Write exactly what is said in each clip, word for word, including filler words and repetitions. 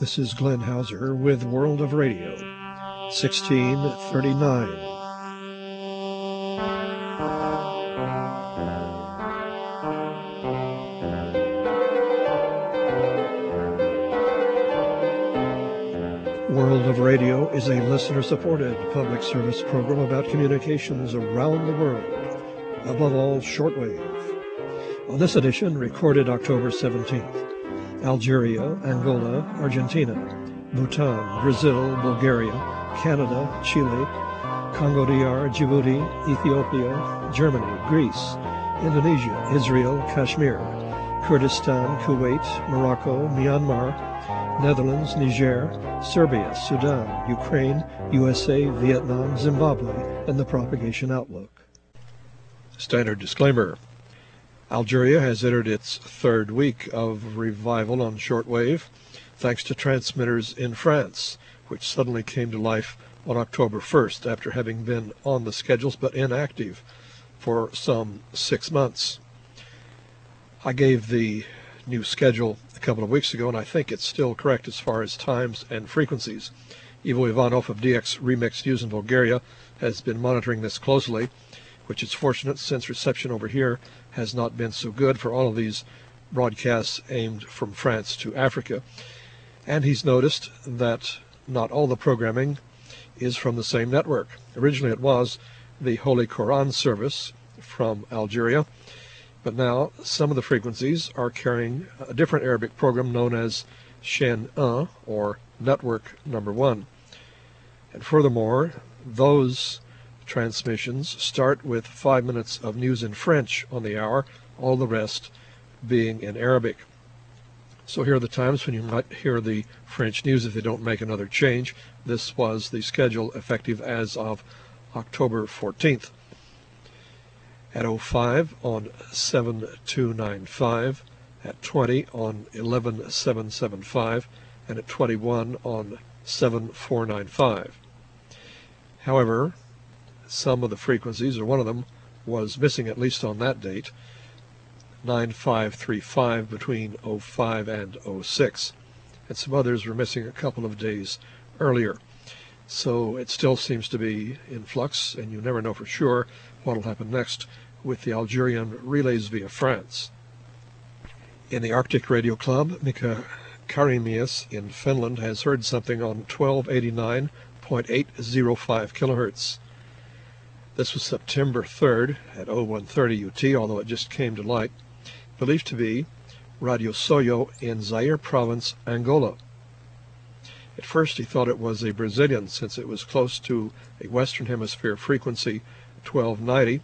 This is Glenn Hauser with World of Radio, sixteen thirty-nine. World of Radio is a listener-supported public service program about communications around the world, above all shortwave. On this edition, recorded October seventeenth, Algeria, Angola, Argentina, Bhutan, Brazil, Bulgaria, Canada, Chile, Congo D R, Djibouti, Ethiopia, Germany, Greece, Indonesia, Israel, Kashmir, Kurdistan, Kuwait, Morocco, Myanmar, Netherlands, Niger, Serbia, Sudan, Ukraine, U S A, Vietnam, Zimbabwe, and the Propagation Outlook. Standard disclaimer. Algeria has entered its third week of revival on shortwave, thanks to transmitters in France, which suddenly came to life on October first after having been on the schedules but inactive for some six months. I gave the new schedule a couple of weeks ago, and I think it's still correct as far as times and frequencies. Ivo Ivanov of D X Remix News in Bulgaria has been monitoring this closely, which is fortunate since reception over here has not been so good for all of these broadcasts aimed from France to Africa. And he's noticed that not all the programming is from the same network. Originally it was the Holy Quran service from Algeria, but now some of the frequencies are carrying a different Arabic program known as Chaîne one, or Network Number One. And furthermore, those transmissions start with five minutes of news in French on the hour, all the rest being in Arabic. So here are the times when you might hear the French news if they don't make another change. This was the schedule effective as of October fourteenth. At oh five on seven two nine five, at twenty on eleven seven seven five, and at twenty-one on seven four nine five. However, some of the frequencies, or one of them, was missing at least on that date, nine five three five between oh five and oh six, and some others were missing a couple of days earlier. So it still seems to be in flux, and you never know for sure what will happen next with the Algerian relays via France. In the Arctic Radio Club, Mika Karimias in Finland has heard something on twelve eighty-nine point eight oh five kilohertz. This was September third at oh one thirty U T, although it just came to light, believed to be Radio Soyo in Zaire Province, Angola. At first he thought it was a Brazilian, since it was close to a Western Hemisphere frequency, twelve ninety,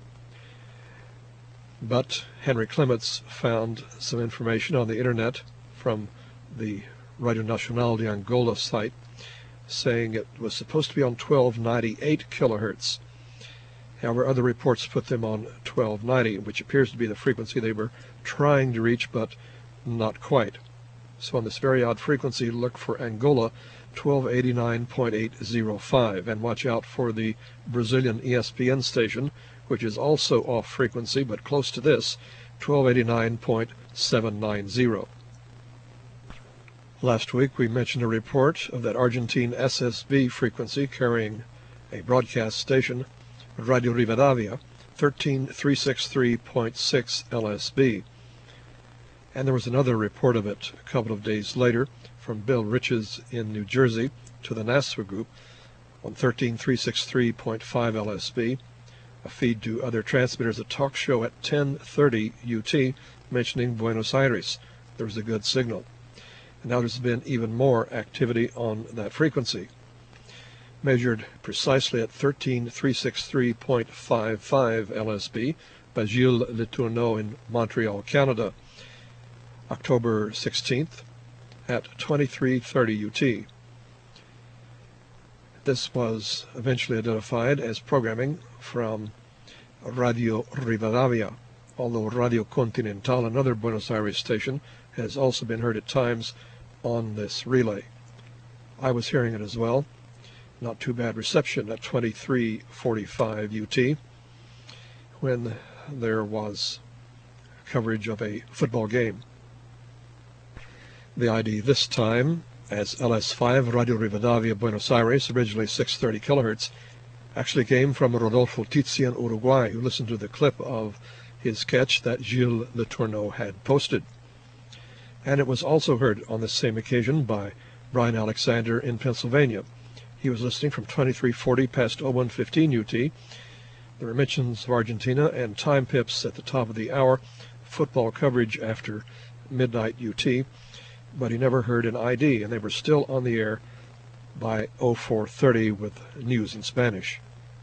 but Henry Clements found some information on the internet from the Radio Nacional de Angola site, saying it was supposed to be on twelve ninety-eight kilohertz. However, other reports put them on twelve ninety, which appears to be the frequency they were trying to reach, but not quite. So on this very odd frequency, look for Angola, twelve eighty-nine point eight oh five, and watch out for the Brazilian E S P N station, which is also off frequency, but close to this, twelve eighty-nine point seven nine oh. Last week we mentioned a report of that Argentine S S B frequency carrying a broadcast station, Radio Rivadavia, thirteen three sixty-three point six L S B. And there was another report of it a couple of days later from Bill Riches in New Jersey to the NASA group on thirteen three sixty-three point five L S B, a feed to other transmitters, a talk show at ten thirty U T mentioning Buenos Aires. There was a good signal. And now there's been even more activity on that frequency, measured precisely at thirteen three sixty-three point five five L S B by Gilles Letourneau in Montreal, Canada, October sixteenth at twenty-three thirty U T. This was eventually identified as programming from Radio Rivadavia, although Radio Continental, another Buenos Aires station, has also been heard at times on this relay. I was hearing it as well. Not too bad reception at twenty-three forty-five U T when there was coverage of a football game. The I D this time as L S five, Radio Rivadavia, Buenos Aires, originally six thirty kilohertz, actually came from Rodolfo Tizzi in Uruguay, who listened to the clip of his sketch that Gilles Letourneau had posted. And it was also heard on this same occasion by Brian Alexander in Pennsylvania. He was listening from twenty-three forty past oh one fifteen U T. There were mentions of Argentina and time pips at the top of the hour, football coverage after midnight U T, but he never heard an I D, and they were still on the air by oh four thirty with news in Spanish.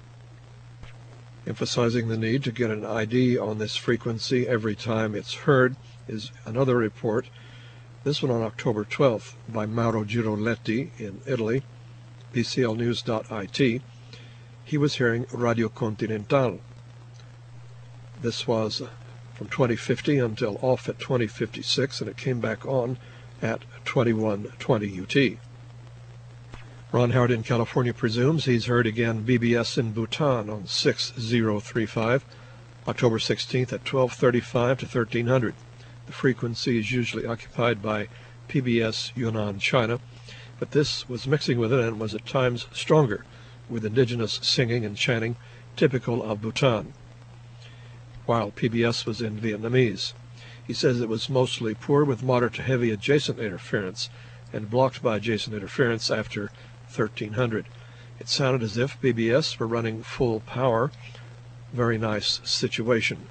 Emphasizing the need to get an I D on this frequency every time it's heard is another report, this one on October twelfth by Mauro Giroletti in Italy, B C L news dot I T. He was hearing Radio Continental. This was from twenty fifty until off at twenty fifty-six, and it came back on at twenty-one twenty U T. Ron Howard in California presumes he's heard again B B S in Bhutan on six oh three five, October sixteenth at twelve thirty-five to thirteen hundred. The frequency is usually occupied by P B S Yunnan, China, but this was mixing with it and was at times stronger, with indigenous singing and chanting typical of Bhutan, while P B S was in Vietnamese. He says it was mostly poor with moderate to heavy adjacent interference and blocked by adjacent interference after thirteen hundred. It sounded as if B B S were running full power. Very nice situation.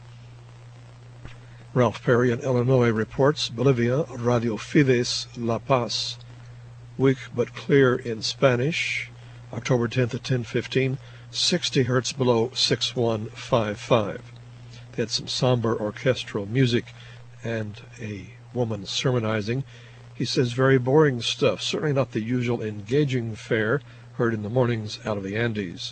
Ralph Perry in Illinois reports Bolivia, Radio Fides La Paz. Weak but clear in Spanish, October tenth at ten fifteen, sixty hertz below six one five five. They had some somber orchestral music and a woman sermonizing. He says very boring stuff, certainly not the usual engaging fare heard in the mornings out of the Andes.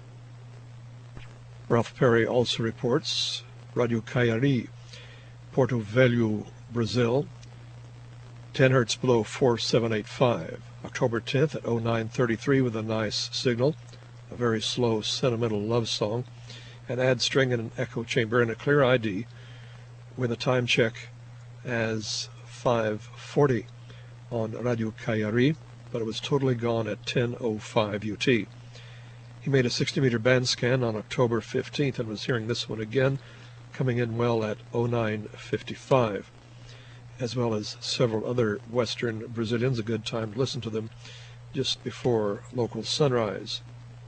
Ralph Perry also reports Radio Caiari, Porto Velho, Brazil, ten hertz below four seven eight five. October tenth at oh nine thirty-three with a nice signal, a very slow sentimental love song, an add string and an echo chamber and a clear I D with a time check as five forty on Radio Caiari, but it was totally gone at ten oh five U T. He made a sixty meter band scan on October fifteenth and was hearing this one again, coming in well at oh nine fifty-five, as well as several other Western Brazilians. A good time to listen to them just before local sunrise.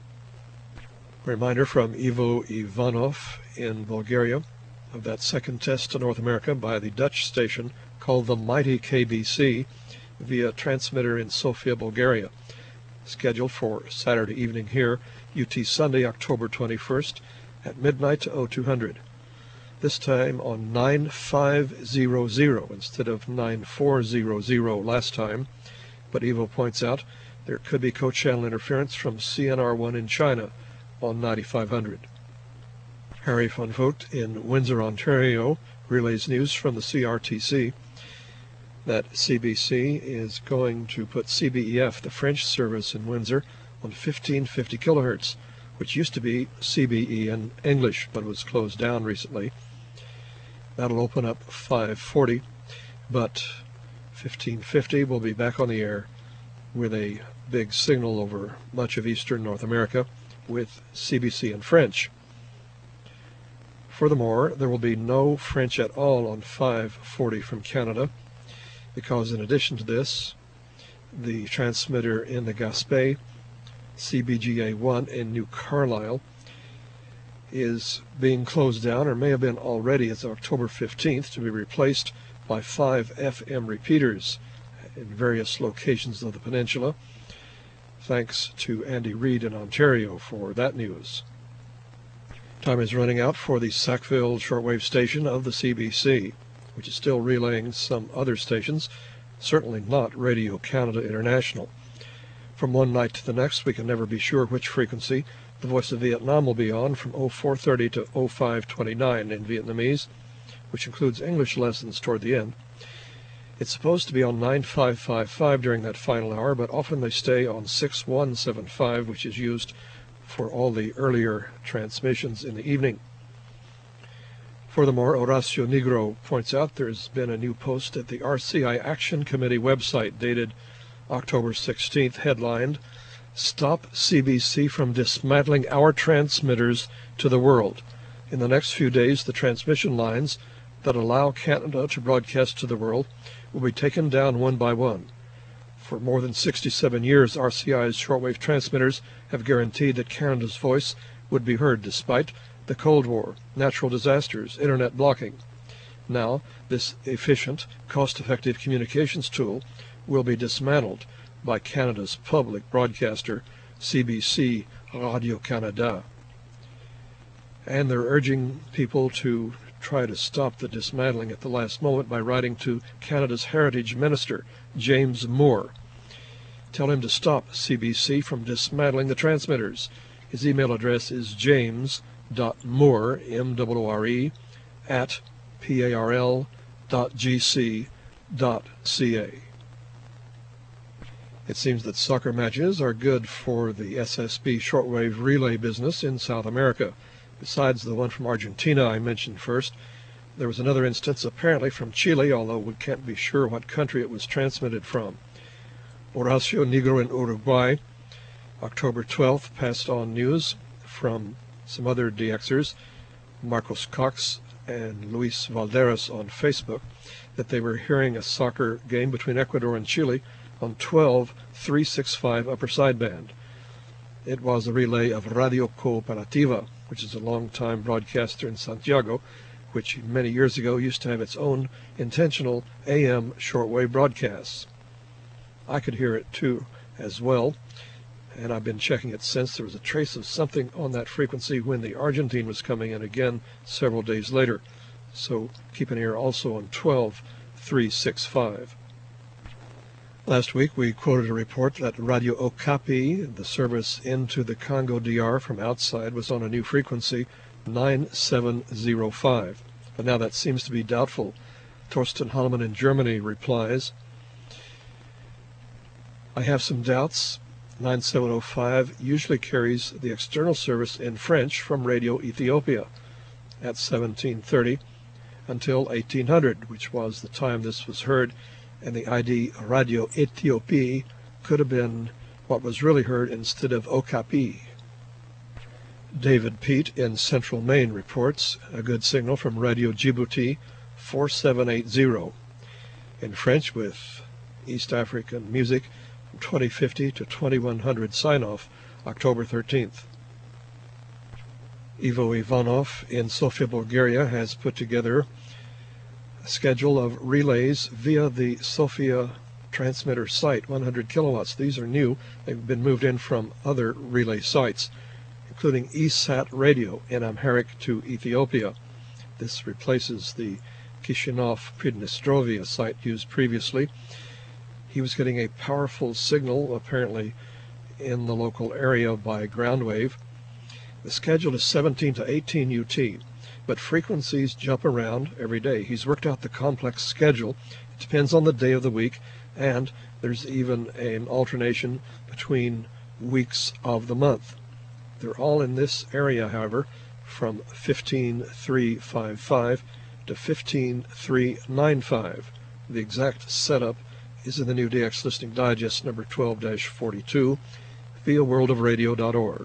A reminder from Ivo Ivanov in Bulgaria of that second test to North America by the Dutch station called the Mighty K B C via transmitter in Sofia, Bulgaria. Scheduled for Saturday evening here, U T Sunday, October twenty-first at midnight to oh two hundred. This time on nine five hundred instead of nine four hundred last time, but Ivo points out there could be co-channel interference from C N R one in China on ninety-five hundred. Harry van Vogt in Windsor, Ontario, relays news from the C R T C that C B C is going to put C B E F, the French service in Windsor, on fifteen fifty kilohertz, which used to be C B E in English, but was closed down recently. That'll open up five forty, but fifteen fifty will be back on the air with a big signal over much of eastern North America with C B C in French. Furthermore, there will be no French at all on five forty from Canada, because in addition to this, the transmitter in the Gaspé, C B G A one in New Carlisle, is being closed down, or may have been already as of October fifteenth, to be replaced by five F M repeaters in various locations of the peninsula. Thanks to Andy Reid in Ontario for that news. Time is running out for the Sackville shortwave station of the C B C, which is still relaying some other stations, certainly not Radio Canada International. From one night to the next, we can never be sure which frequency the Voice of Vietnam will be on from oh four thirty to oh five twenty-nine in Vietnamese, which includes English lessons toward the end. It's supposed to be on nine five five five during that final hour, but often they stay on six one seven five, which is used for all the earlier transmissions in the evening. Furthermore, Horacio Negro points out there's been a new post at the R C I Action Committee website dated October sixteenth, headlined, "Stop C B C from dismantling our transmitters to the world. In the next few days, the transmission lines that allow Canada to broadcast to the world will be taken down one by one. For more than sixty-seven years, R C I's shortwave transmitters have guaranteed that Canada's voice would be heard despite the Cold War, natural disasters, internet blocking. Now, this efficient, cost-effective communications tool will be dismantled by Canada's public broadcaster, C B C Radio-Canada. And they're urging people to try to stop the dismantling at the last moment by writing to Canada's Heritage Minister, James Moore. Tell him to stop C B C from dismantling the transmitters. His email address is james.moore, M O O R E, at parl dot g c dot c a. It seems that soccer matches are good for the S S B shortwave relay business in South America. Besides the one from Argentina I mentioned first, there was another instance apparently from Chile, although we can't be sure what country it was transmitted from. Horacio Negro in Uruguay, October twelfth, passed on news from some other D Xers, Marcos Cox and Luis Valderas on Facebook, that they were hearing a soccer game between Ecuador and Chile on twelve three sixty-five upper sideband. It was a relay of Radio Cooperativa, which is a long-time broadcaster in Santiago, which many years ago used to have its own intentional A M shortwave broadcasts. I could hear it too as well, and I've been checking it since. There was a trace of something on that frequency when the Argentine was coming in again several days later. So keep an ear also on twelve three sixty-five. Last week we quoted a report that Radio Okapi, the service into the Congo D R from outside, was on a new frequency, nine seven zero five. But now that seems to be doubtful. Torsten Hallemann in Germany replies, I have some doubts. nine seven zero five usually carries the external service in French from Radio Ethiopia at seventeen thirty until eighteen hundred, which was the time this was heard, and the I D Radio Ethiopie could have been what was really heard instead of Okapi. David Pete in Central Maine reports a good signal from Radio Djibouti four seven eight zero in French with East African music from twenty fifty to twenty-one hundred sign-off, October thirteenth. Ivo Ivanov in Sofia, Bulgaria has put together a schedule of relays via the Sofia transmitter site, one hundred kilowatts. These are new. They've been moved in from other relay sites, including eSat Radio in Amharic to Ethiopia. This replaces the Kishinev Pridnestrovia site used previously. He was getting a powerful signal, apparently in the local area by ground wave. The schedule is seventeen to eighteen U T, but frequencies jump around every day. He's worked out the complex schedule. It depends on the day of the week, and there's even an alternation between weeks of the month. They're all in this area, however, from fifteen three fifty-five to fifteen three ninety-five. The exact setup is in the new D X Listening Digest number twelve dash forty-two via world of radio dot org.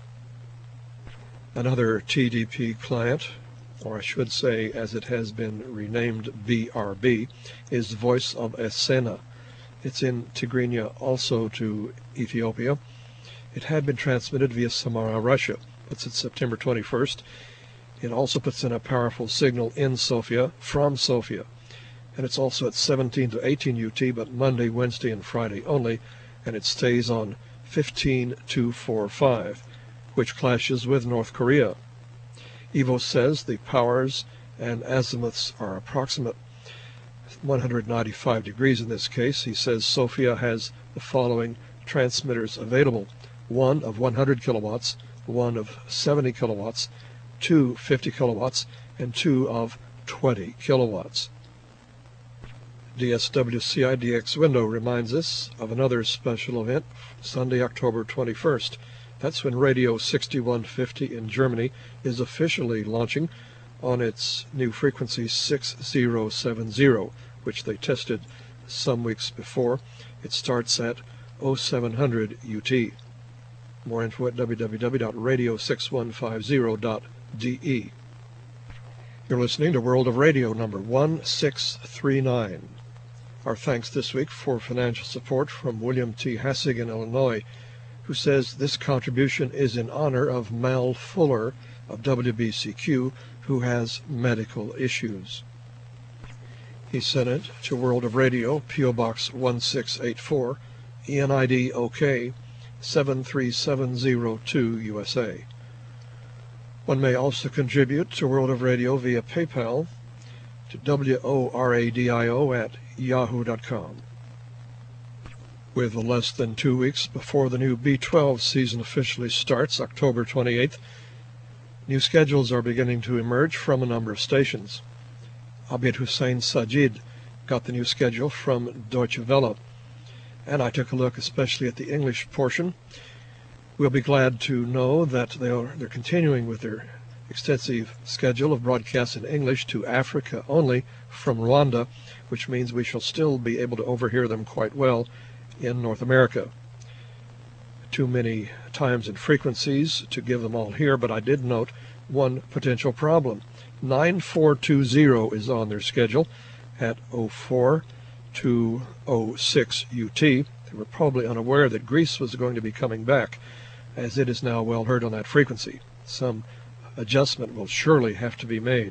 Another T D P client, or I should say as it has been renamed B R B, is Voice of Essena. It's in Tigrinya, also to Ethiopia. It had been transmitted via Samara, Russia, but since September twenty-first, it also puts in a powerful signal in Sofia, from Sofia. And it's also at seventeen to eighteen U T, but Monday, Wednesday, and Friday only, and it stays on fifteen two forty-five, which clashes with North Korea. Ivo says the powers and azimuths are approximate one hundred ninety-five degrees in this case. He says Sofia has the following transmitters available: one of one hundred kilowatts, one of seventy kilowatts, two fifty kilowatts, and two of twenty kilowatts. D S W C I D X Window reminds us of another special event, Sunday, October twenty-first. That's when Radio sixty-one fifty in Germany is officially launching on its new frequency six zero seven zero, which they tested some weeks before. It starts at oh seven hundred U T. More info at w w w dot radio six one five zero dot d e. You're listening to World of Radio number one six three nine. Our thanks this week for financial support from William T. Hassig in Illinois, who says this contribution is in honor of Mal Fuller of W B C Q, who has medical issues. He sent it to World of Radio, P O Box one six eight four, E N I D O K seven three seven zero two, U S A. One may also contribute to World of Radio via PayPal to W O R A D I O at yahoo dot com. With less than two weeks before the new B twelve season officially starts, October twenty-eighth, new schedules are beginning to emerge from a number of stations. Abid Hussein Sajid got the new schedule from Deutsche Welle, and I took a look especially at the English portion. We'll be glad to know that they are, they're continuing with their extensive schedule of broadcasts in English to Africa only from Rwanda, which means we shall still be able to overhear them quite well in North America. Too many times and frequencies to give them all here, but I did note one potential problem. nine four two zero is on their schedule at oh four to oh six U T. They were probably unaware that Greece was going to be coming back, as it is now well heard on that frequency. Some adjustment will surely have to be made.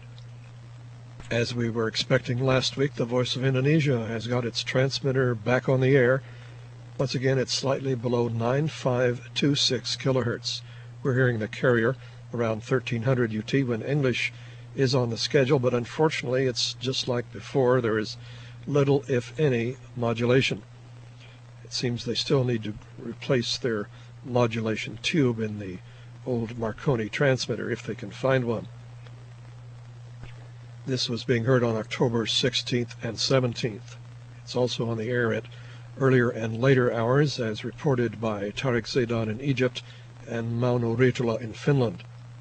As we were expecting last week, the Voice of Indonesia has got its transmitter back on the air. Once again, it's slightly below nine five two six kilohertz. We're hearing the carrier around thirteen hundred U T when English is on the schedule, but unfortunately it's just like before. There is little, if any, modulation. It seems they still need to replace their modulation tube in the old Marconi transmitter if they can find one. This was being heard on October sixteenth and seventeenth. It's also on the air at earlier and later hours, as reported by Tariq Zaidan in Egypt and Mauno Ritola in Finland.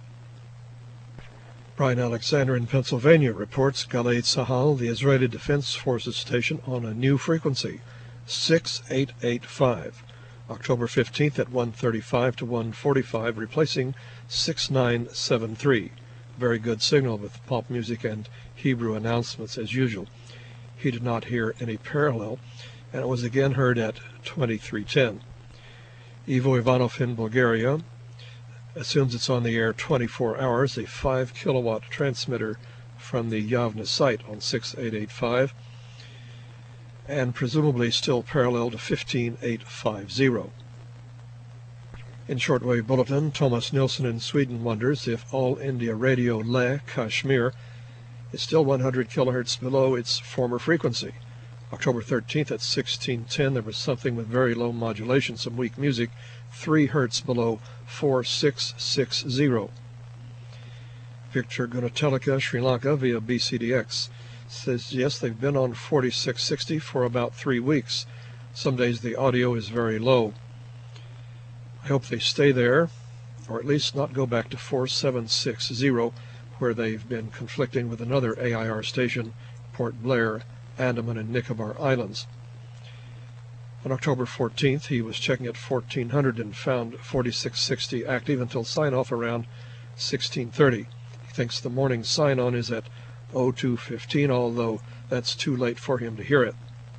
Brian Alexander in Pennsylvania reports Galei Tzahal, the Israeli Defense Forces station, on a new frequency, six eight eight five. October fifteenth at one thirty-five to one forty-five, replacing six nine seven three. Very good signal with pop music and Hebrew announcements as usual. He did not hear any parallel, and it was again heard at twenty-three ten. Ivo Ivanov in Bulgaria assumes it's on the air twenty-four hours, a five kilowatt transmitter from the Yavne site on six eight eight five, and presumably still parallel to fifteen eight fifty. In Shortwave Bulletin, Thomas Nilsson in Sweden wonders if All India Radio Leh, Kashmir, is still one hundred kilohertz below its former frequency. October thirteenth at sixteen ten, there was something with very low modulation, some weak music, three hertz below four six six zero. Victor Gunatelika, Sri Lanka, via B C D X, says yes, they've been on forty-six sixty for about three weeks. Some days the audio is very low. I hope they stay there, or at least not go back to four seven six zero, where they've been conflicting with another A I R station, Port Blair, Andaman and Nicobar Islands. On October fourteenth, he was checking at fourteen hundred and found forty-six sixty active until sign-off around sixteen thirty. He thinks the morning sign-on is at oh two fifteen, although that's too late for him to hear it.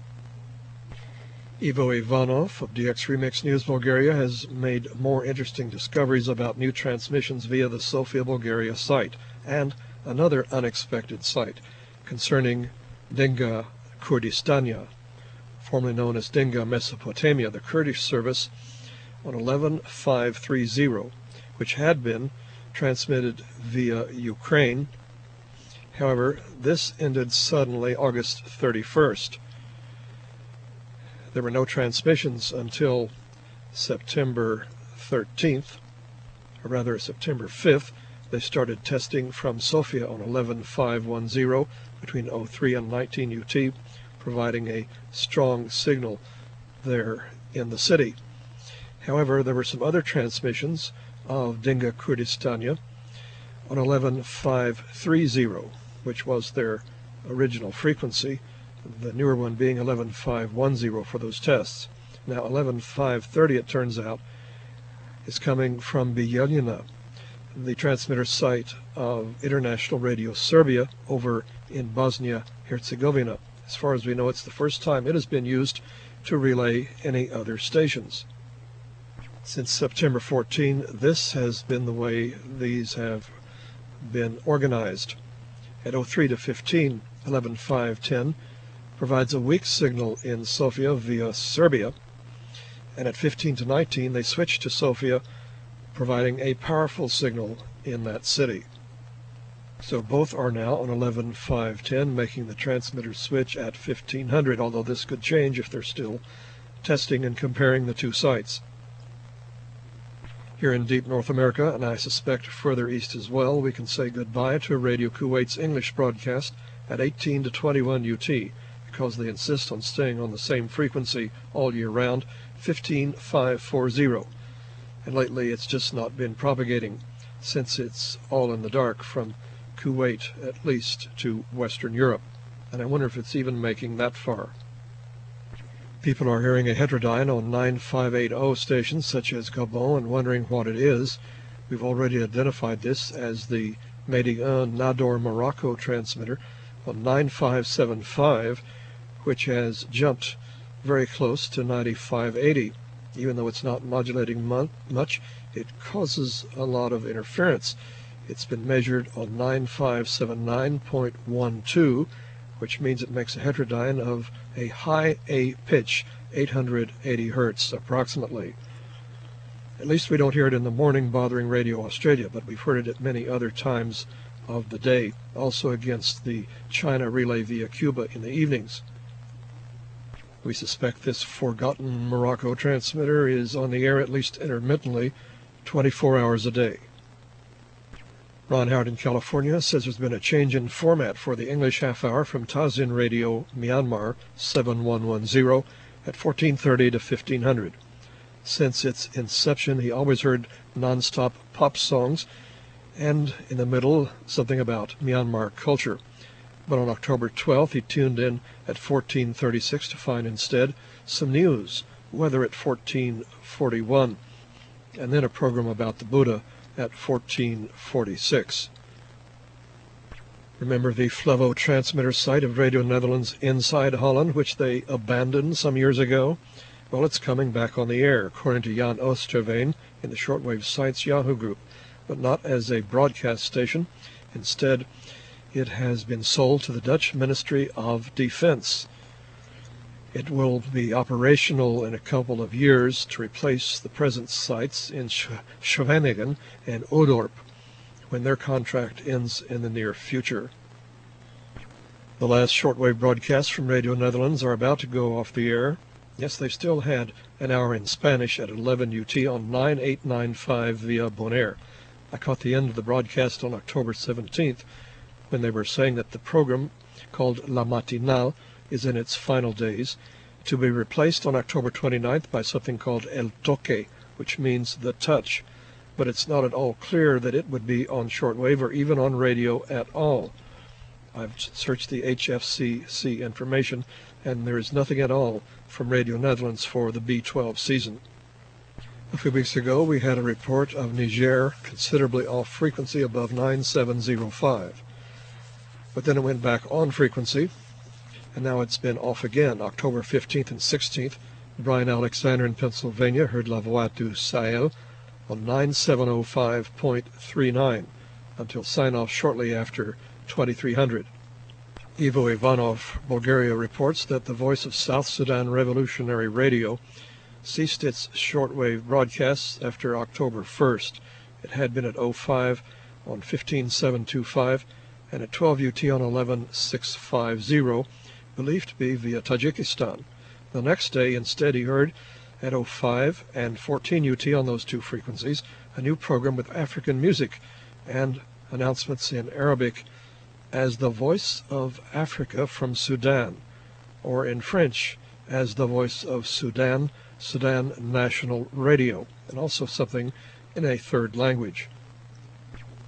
Ivo Ivanov of D X Remix News Bulgaria has made more interesting discoveries about new transmissions via the Sofia Bulgaria site, and another unexpected site concerning Dinga Kurdistania, formerly known as Dinga Mesopotamia, the Kurdish service on eleven five thirty, which had been transmitted via Ukraine. However, this ended suddenly August thirty-first. There were no transmissions until September thirteenth, or rather September fifth. They started testing from Sofia on eleven five ten between oh three and nineteen U T, providing a strong signal there in the city. However, there were some other transmissions of Dinga Kurdistania on eleven five thirty, which was their original frequency, the newer one being eleven five ten for those tests. Now eleven five thirty, it turns out, is coming from Bijeljina, the transmitter site of International Radio Serbia over in Bosnia-Herzegovina. As far as we know, it's the first time it has been used to relay any other stations. Since September fourteenth, this has been the way these have been organized. At oh three to fifteen, eleven five ten provides a weak signal in Sofia via Serbia, and at fifteen to nineteen they switch to Sofia, providing a powerful signal in that city. So both are now on eleven five ten, making the transmitter switch at fifteen hundred, although this could change if they're still testing and comparing the two sites. Here in deep North America, and I suspect further east as well, we can say goodbye to Radio Kuwait's English broadcast at eighteen to twenty-one U T, because they insist on staying on the same frequency all year round, fifteen five forty. And lately it's just not been propagating, since it's all in the dark from Kuwait at least to Western Europe, and I wonder if it's even making that far. People are hearing a heterodyne on nine five eighty stations such as Gabon and wondering what it is. We've already identified this as the Medi un Nador Morocco transmitter on nine five seventy-five, which has jumped very close to ninety-five eighty. Even though it's not modulating much, it causes a lot of interference. It's been measured on nine five seventy-nine point one two, which means it makes a heterodyne of a high A pitch, eight hundred eighty hertz approximately. At least we don't hear it in the morning bothering Radio Australia, but we've heard it at many other times of the day, also against the China relay via Cuba in the evenings. We suspect this forgotten Morocco transmitter is on the air at least intermittently, twenty-four hours a day. Ron Howard in California says there's been a change in format for the English half hour from Tazin Radio Myanmar seven one one zero at fourteen thirty to fifteen hundred. Since its inception, he always heard non-stop pop songs, and in the middle, something about Myanmar culture. But on October twelfth, he tuned in at fourteen thirty-six to find instead some news, weather at fourteen forty-one, and then a program about the Buddha at fourteen forty-six. Remember the Flevo transmitter site of Radio Netherlands inside Holland, which they abandoned some years ago? Well, it's coming back on the air, according to Jan Oosterveen in the Shortwave Sites Yahoo group, but not as a broadcast station. Instead, it has been sold to the Dutch Ministry of Defense. It will be operational in a couple of years to replace the present sites in Scheveningen and Oudorp when their contract ends in the near future. The last shortwave broadcasts from Radio Netherlands are about to go off the air. Yes, they still had an hour in Spanish at eleven U T on nine eight nine five via Bonaire. I caught the end of the broadcast on October seventeenth when they were saying that the program, called La Matinale, is in its final days, to be replaced on October twenty-ninth by something called El Toque, which means the touch, but it's not at all clear that it would be on shortwave or even on radio at all. I've searched the H F C C information, and there is nothing at all from Radio Netherlands for the B twelve season. A few weeks ago, we had a report of Niger considerably off frequency above nine seven zero five, but then it went back on frequency, and now it's been off again. October fifteenth and sixteenth, Brian Alexander in Pennsylvania heard La Voix du Sahel on nine seven zero five point three nine until sign-off shortly after twenty-three hundred. Ivo Ivanov, Bulgaria, reports that the Voice of South Sudan Revolutionary Radio ceased its shortwave broadcasts after October first. It had been at oh five on fifteen seven twenty-five and at twelve U T on eleven six fifty, believed to be via Tajikistan. The next day, instead, he heard at oh five and fourteen U T on those two frequencies a new program with African music and announcements in Arabic as the Voice of Africa from Sudan, or in French as the Voice of Sudan, Sudan National Radio, and also something in a third language.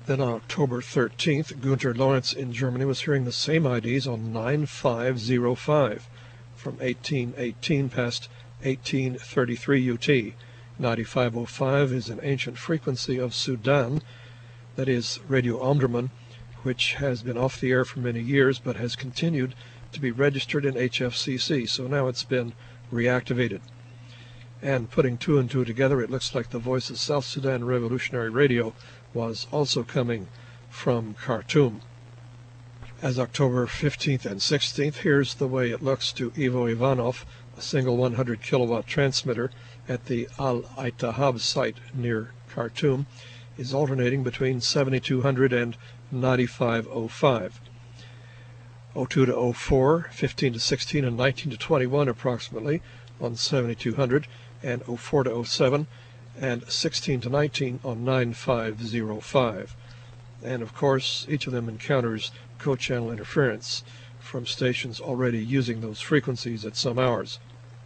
Then on October thirteenth, Gunter Lawrence in Germany was hearing the same I Ds on nine five zero five from eighteen eighteen past eighteen thirty-three U T. ninety-five oh five is an ancient frequency of Sudan, that is Radio Omdurman, which has been off the air for many years but has continued to be registered in H F C C, so now it's been reactivated. And putting two and two together, it looks like the Voice of South Sudan Revolutionary Radio was also coming from Khartoum. As October fifteenth and sixteenth, here's the way it looks to Ivo Ivanov, a single one hundred kilowatt transmitter at the Al-Aitahab site near Khartoum, is alternating between seventy-two hundred and ninety-five oh five. oh two to oh four, fifteen to sixteen, and nineteen to twenty-one approximately on seventy-two hundred, and oh four to oh seven, and sixteen to nineteen on ninety-five oh five. And of course, each of them encounters co-channel interference from stations already using those frequencies at some hours.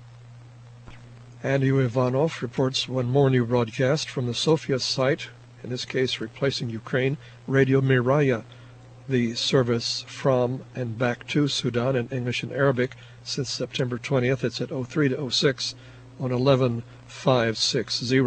Andy Ivanov reports one more new broadcast from the Sofia site, in this case replacing Ukraine, Radio Miraya, the service from and back to Sudan in English and Arabic since September twentieth. It's at oh three to oh six on eleven five sixty.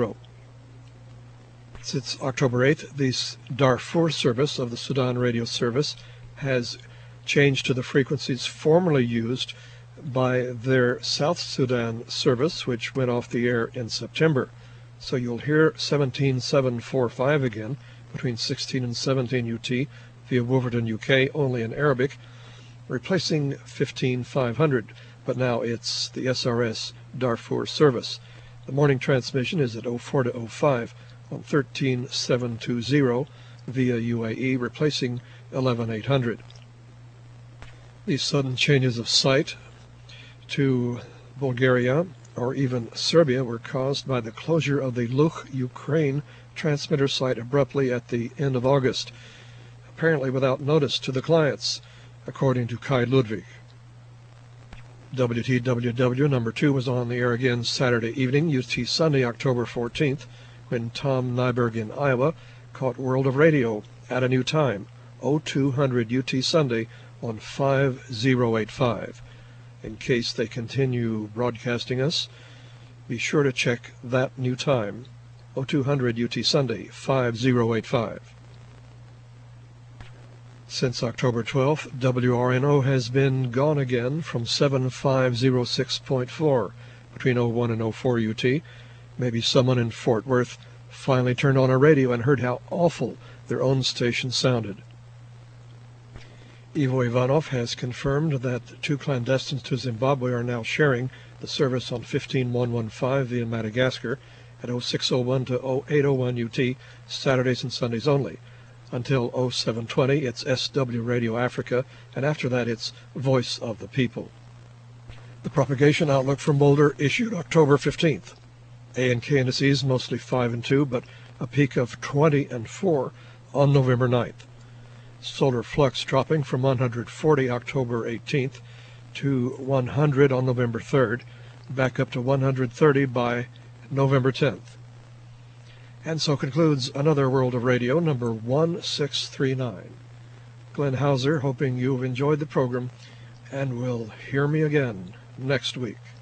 Since October eighth, the Darfur service of the Sudan Radio Service has changed to the frequencies formerly used by their South Sudan service, which went off the air in September. So you'll hear seventeen seven forty-five again between sixteen and seventeen U T via Wolverton U K, only in Arabic, replacing fifteen five hundred, but now it's the S R S Darfur service. The morning transmission is at oh four to oh five on thirteen seven twenty via U A E, replacing eleven eight hundred. These sudden changes of site to Bulgaria or even Serbia were caused by the closure of the Luch, Ukraine transmitter site abruptly at the end of August, apparently without notice to the clients, according to Kai Ludwig. W T W W number two was on the air again Saturday evening, U T Sunday, October fourteenth, when Tom Nyberg in Iowa caught World of Radio at a new time, oh two hundred U T Sunday on five oh eight five. In case they continue broadcasting us, be sure to check that new time, oh two hundred U T Sunday, five oh eight five. Since October twelfth, W R N O has been gone again from seven five oh six point four between oh one and oh four U T. Maybe someone in Fort Worth finally turned on a radio and heard how awful their own station sounded. Ivo Ivanov has confirmed that two clandestines to Zimbabwe are now sharing the service on fifteen one fifteen via Madagascar at oh six oh one to oh eight oh one U T, Saturdays and Sundays only. Until oh seven twenty, it's S W Radio Africa, and after that it's Voice of the People. The propagation outlook from Boulder issued October fifteenth. A and K indices mostly five and two, but a peak of twenty and four on November ninth. Solar flux dropping from one hundred forty October eighteenth to one hundred on November third, back up to one hundred thirty by November tenth. And so concludes another World of Radio, number one six three nine. Glenn Hauser, hoping you've enjoyed the program and will hear me again next week.